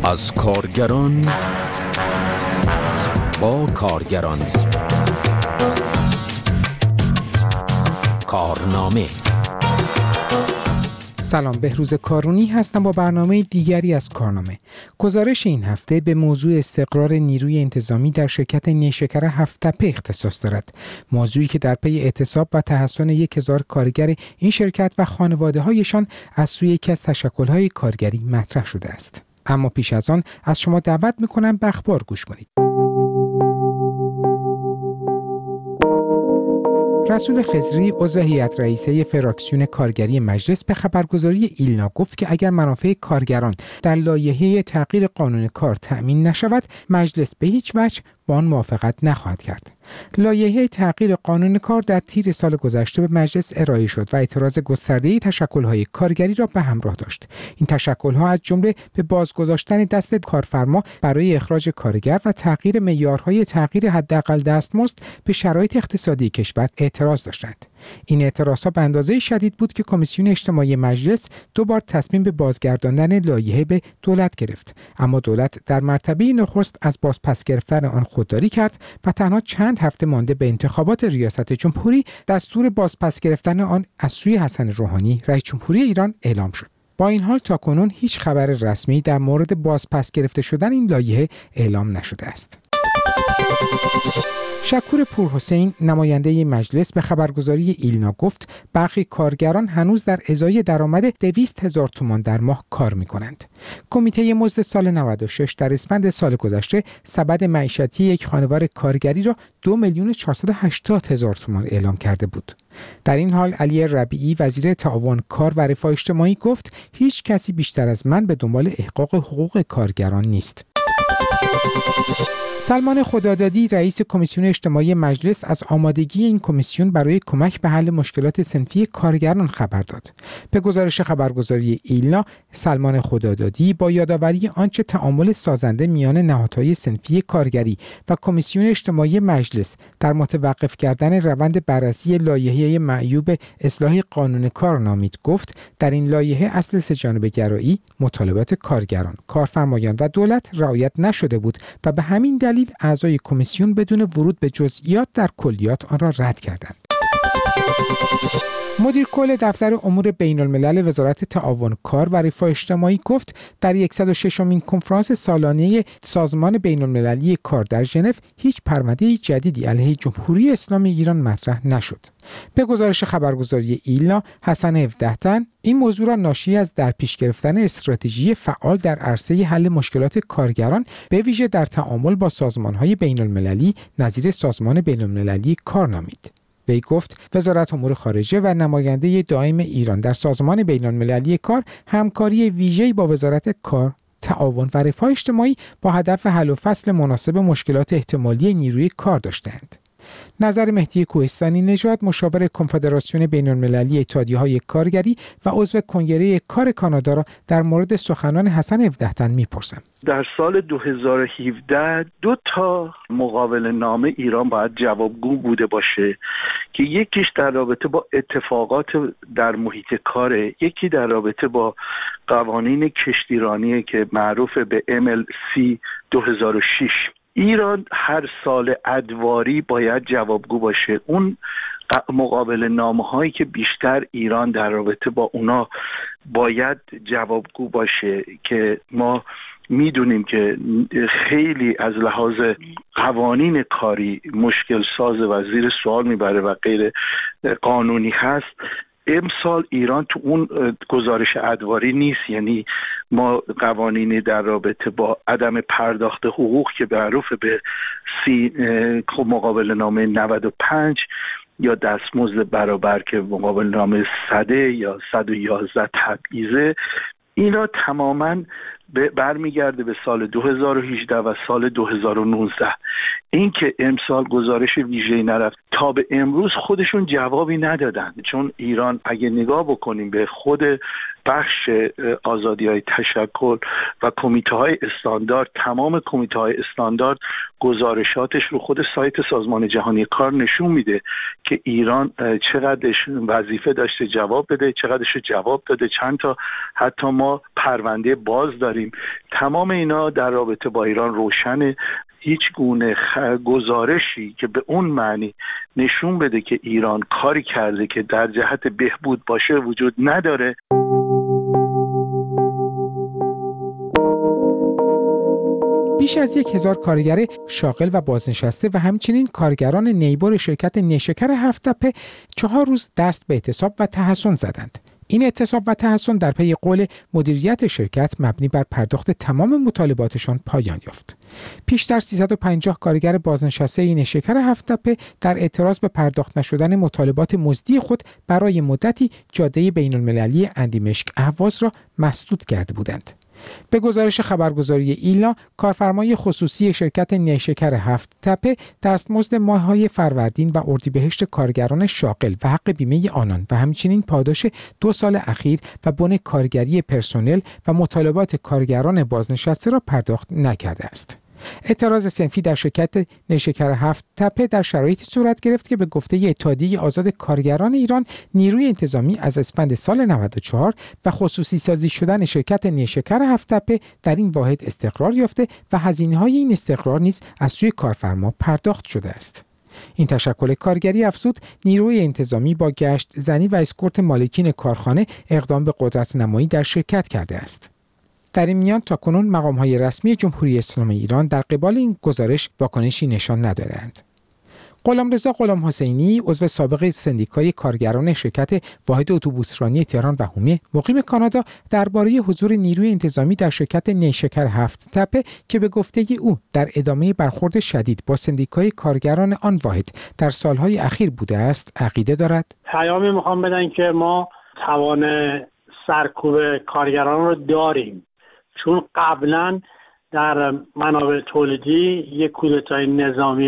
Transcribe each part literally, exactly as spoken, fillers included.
از کارگران با کارگران کارنامه. سلام، بهروز کارونی هستم با برنامه دیگری از کارنامه. گزارش این هفته به موضوع استقرار نیروی انتظامی در شرکت نیشکر هفت‌تپه اختصاص دارد. موضوعی که در پی اعتصاب و تحسن یک هزار کارگر این شرکت و خانواده‌هایشان از سوی یکی از تشکل‌های کارگری مطرح شده است. اما پیش از آن از شما دعوت می‌کنم به اخبار گوش کنید. رسول خضری عضو هیئت رئیسه فراکسیون کارگری مجلس به خبرگزاری ایلنا گفت که اگر منافع کارگران در لایحه تغییر قانون کار تأمین نشود، مجلس به هیچ وجه با آن موافقت نخواهد کرد. لایحه تغییر قانون کار در تیر سال گذشته به مجلس ارائه شد و اعتراض گسترده‌ای تشکل‌های کارگری را به همراه داشت. این تشکل‌ها از جمله به بازگذاشتن دست کارفرما برای اخراج کارگر و تغییر معیارهای تغییر حداقل دستمزد به شرایط اقتصادی کشور اعتراض داشتند. این اعتراضها به اندازه شدید بود که کمیسیون اجتماعی مجلس دو بار تصمیم به بازگرداندن لایحه به دولت گرفت، اما دولت در مرتبه نخست از بازپس گرفتن آن خودداری کرد و تنها چند هفته مانده به انتخابات ریاست جمهوری دستور بازپس گرفتن آن از سوی حسن روحانی رئیس جمهوری ایران اعلام شد. با این حال تاکنون هیچ خبر رسمی در مورد بازپس گرفته شدن این لایحه اعلام نشده است. شکور پورحسین نماینده مجلس به خبرگزاری ایلنا گفت برخی کارگران هنوز در ازای درآمد دویست هزار تومان در ماه کار می‌کنند. کمیته مزد سال نود و شش در اسفند سال گذشته سبد معیشتی یک خانوار کارگری را دو میلیون و چهارصد و هشتاد هزار تومان اعلام کرده بود. در این حال علی ربیعی وزیر تعاون کار و رفاه اجتماعی گفت هیچ کسی بیشتر از من به دنبال احقاق حقوق کارگران نیست. سلمان خدادادی رئیس کمیسیون اجتماعی مجلس از آمادگی این کمیسیون برای کمک به حل مشکلات صنفی کارگران خبر داد. به گزارش خبرگزاری ایلنا، سلمان خدادادی با یادآوری آنچه تعامل سازنده میان نهادهای صنفی کارگری و کمیسیون اجتماعی مجلس در متوقف کردن روند بررسی لایحه معیوب اصلاح قانون کار نامید، گفت در این لایحه اصل سه‌جانبه گرایی، مطالبات کارگران، کارفرمایان و دولت رعایت نشده بود و به همین دلیل دلیل اعضای کمیسیون بدون ورود به جزئیات در کلیات آن را رد کردند. مدیر کل دفتر امور بین الملل وزارت تعاون کار و رفاه اجتماعی گفت در صد و ششمین کنفرانس سالانه سازمان بین المللی کار در ژنو هیچ پرونده جدیدی علیه جمهوری اسلامی ایران مطرح نشد. به گزارش خبرگزاری ایلنا، حسن هفده تن این موضوع را ناشی از در پیش گرفتن استراتژی فعال در عرصه حل مشکلات کارگران به ویژه در تعامل با سازمان‌های بین المللی نظیر سازمان بین المللی کار نامید. وی گفت وزارت امور خارجه و نماینده دائم ایران در سازمان بین المللی کار همکاری ویژه‌ای با وزارت کار، تعاون و رفاه اجتماعی با هدف حل و فصل مناسب مشکلات احتمالی نیروی کار داشتند. نظر مهدی کوهستانی نژاد مشاور کنفدراسیون بین المللی اتحادیه‌های کارگری و عضو کنگره کار کانادا را در مورد سخنان حسن هفده تن می‌پرسم. در سال دو هزار و هفده دو تا مقابله نامه ایران باید جوابگو بوده باشه که یکیش در رابطه با اتفاقات در محیط کاره، یکی در رابطه با قوانین کشتیرانی که معروف به ام ال سی دو هزار و شش. ایران هر سال ادواری باید جوابگو باشه. اون مقابله نامه هایی که بیشتر ایران در رابطه با اونا باید جوابگو باشه که ما میدونیم که خیلی از لحاظ قوانین کاری مشکل ساز و زیر سوال میبره و غیر قانونی هست. امسال ایران تو اون گزارش ادواری نیست، یعنی ما قوانینی در رابطه با عدم پرداخت حقوق که معروف به سی مقابل نامه نود و پنج یا دستمزد برابر که مقابل نامه صده یا صد و یازده تبعیضه، اینا تماماً برمیگرده به سال دو هزار و هجده و سال دو هزار و نوزده. این که امسال گزارش ویژه‌ای نرفت تا به امروز خودشون جوابی ندادن، چون ایران اگه نگاه بکنیم به خود بخش آزادی‌های تشکل و کمیته‌های استاندارد، تمام کمیته‌های استاندارد گزارشاتش رو خود سایت سازمان جهانی کار نشون میده که ایران چقدرش وظیفه داشته جواب بده، چقدرش جواب داده، چند تا حتی ما پرونده باز داریم. تمام اینا در رابطه با ایران روشنه. هیچ گونه گزارشی که به اون معنی نشون بده که ایران کاری کرده که در جهت بهبود باشه وجود نداره. بیش از یک هزار کارگر شاغل و بازنشسته و همچنین کارگران نیبر شرکت نیشکر هفت‌تپه چهار روز دست به اعتصاب و تحصن زدند. این اعتصاب و تحصن در پی قول مدیریت شرکت مبنی بر پرداخت تمام مطالباتشان پایان یافت. پیشتر سیصد و پنجاه کارگر بازنشسته نیشکر هفت‌تپه در اعتراض به پرداخت نشدن مطالبات مزدی خود برای مدتی جاده بین‌المللی اندیمشک اهواز را مسدود کرده بودند. به گزارش خبرگزاری ایلنا، کارفرمای خصوصی شرکت نیشکر هفت‌تپه دستمزد ماه‌های فروردین و اردیبهشت کارگران شاغل و حق بیمه آنان و همچنین پاداش دو سال اخیر و بن کارگری پرسنل و مطالبات کارگران بازنشسته را پرداخت نکرده است. اعتراض صنفی در شرکت نیشکر هفت‌تپه در شرایطی صورت گرفت که به گفته اتحادیه آزاد کارگران ایران، نیروی انتظامی از اسفند سال نود و چهار و خصوصی سازی شدن شرکت نیشکر هفت‌تپه در این واحد استقرار یافته و هزینه‌های این استقرار نیز از سوی کارفرما پرداخت شده است. این تشکل کارگری افزود نیروی انتظامی با گشت زنی و اسکورت مالکین کارخانه اقدام به قدرت نمایی در شرکت کرده است. در این میان تاکنون مقام‌های رسمی جمهوری اسلامی ایران در قبال این گزارش واکنشی نشان ندادند. غلامرضا غلام حسینی، عضو سابق سندیکای کارگران شرکت واحد اتوبوسرانی تهران و حومه مقیم کانادا، درباره حضور نیروی انتظامی در شرکت نیشکر هفت‌تپه که به گفته او در ادامه برخورد شدید با سندیکای کارگران آن واحد در سالهای اخیر بوده است، عقیده دارد. پیامی میخوام بدن که ما توان سرکوب کارگران رو داریم، چون قبلا در منابع تولیدی یک کودتای نظامی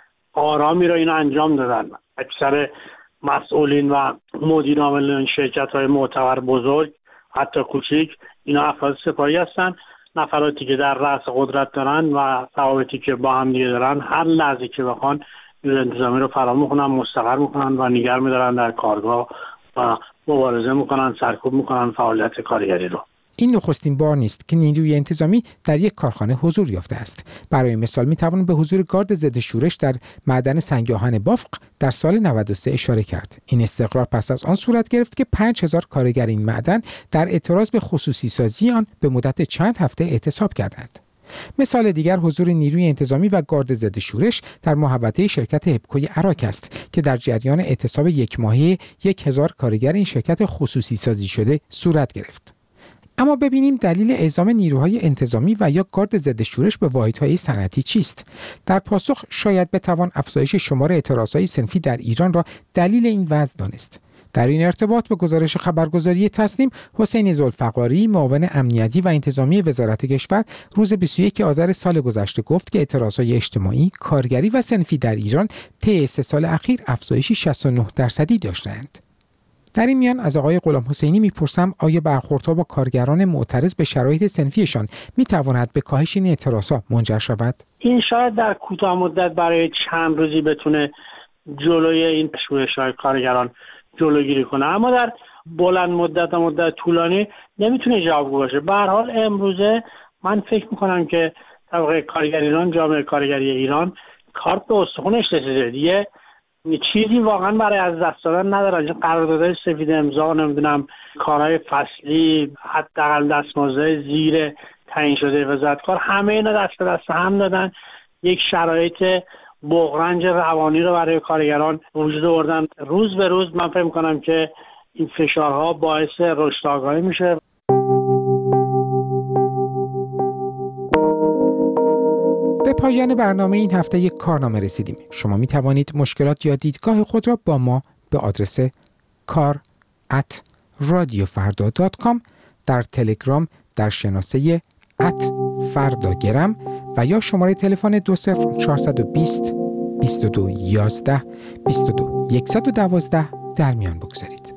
آرامی را اینا انجام دادن. اکثر مسئولین و مدیر عاملین شرکت‌های معتبر بزرگ، حتی کوچیک، اینا افراد سپاهی هستن، نفراتی که در رأس قدرت دارن و روابطی که با هم دیگه دارن، هر لحظه که بخوان نیروی انتظامی رو فرا می‌خونن، مستقر می‌کنن و نگه می‌دارن در کارگاه و مبارزه می‌کنن، سرکوب می‌کنن فعالیت کارگری رو. این نخستین بار نیست که نیروی انتظامی در یک کارخانه حضور یافته است. برای مثال میتوان به حضور گارد ضد شورش در معدن سنگ آهن بافق در سال نود و سه اشاره کرد. این استقرار پس از آن صورت گرفت که پنج هزار کارگر این معدن در اعتراض به خصوصی سازی آن به مدت چند هفته اعتصاب کردند. مثال دیگر حضور نیروی انتظامی و گارد ضد شورش در محوطه شرکت هپکوی عراق است که در جریان اعتصاب یک ماهه یک هزار کارگر این شرکت خصوصی سازی شده صورت گرفت. اما ببینیم دلیل اعزام نیروهای انتظامی و یا گارد ضد شورش به واحدهای صنعتی چیست؟ در پاسخ شاید بتوان افزایش شمار اعتراضهای صنفی در ایران را دلیل این وضع دانست. در این ارتباط به گزارش خبرگزاری تصنیم، حسین ذوالفقاری، معاون امنیتی و انتظامی وزارت کشور، روز بیست و یکم آذر سال گذشته گفت که اعتراضهای اجتماعی، کارگری و صنفی در ایران طی سه سال اخیر افزایشی شصت و نه درصدی داشتند. در این میان از آقای غلام حسینی میپرسم آیا برخوردها با کارگران معترض به شرایط صنفیشان میتواند به کاهش این اعتراضها منجر شود؟ این شاید در کوتاه مدت برای چند روزی بتونه جلوی این شورش‌های کارگران جلوگیری کنه، اما در بلند مدت و مدت طولانی نمیتونه جوابگو باشه. به هر حال امروزه من فکر میکنم که طبقه کارگر ایران، جامعه کارگری ایران کارت به استخونش رسیده دیگه، چیزی واقعا برای از دست دادن ندارن. قراردادهای سفید امضا، نمیدونم کارهای فصلی، حداقل دستمزدهای زیر تعیین شده وزارت کار، همه اینا دست به دست هم دادن، یک شرایط بغرنج روانی رو برای کارگران وجود آوردن. روز به روز من فکر می‌کنم که این فشارها باعث رشد آگاهی میشه. به پایان برنامه این هفته یک کارنامه رسیدیم. شما می توانید مشکلات یا دیدگاه خود را با ما به آدرس کار ات رادیو فردا دات کام، در تلگرام در شناسه ات فرداگرم و یا شماره تلفن دو صفر چهار دو صفر بیست و دو یازده بیست و دو صد و دوازده در میان بگذارید.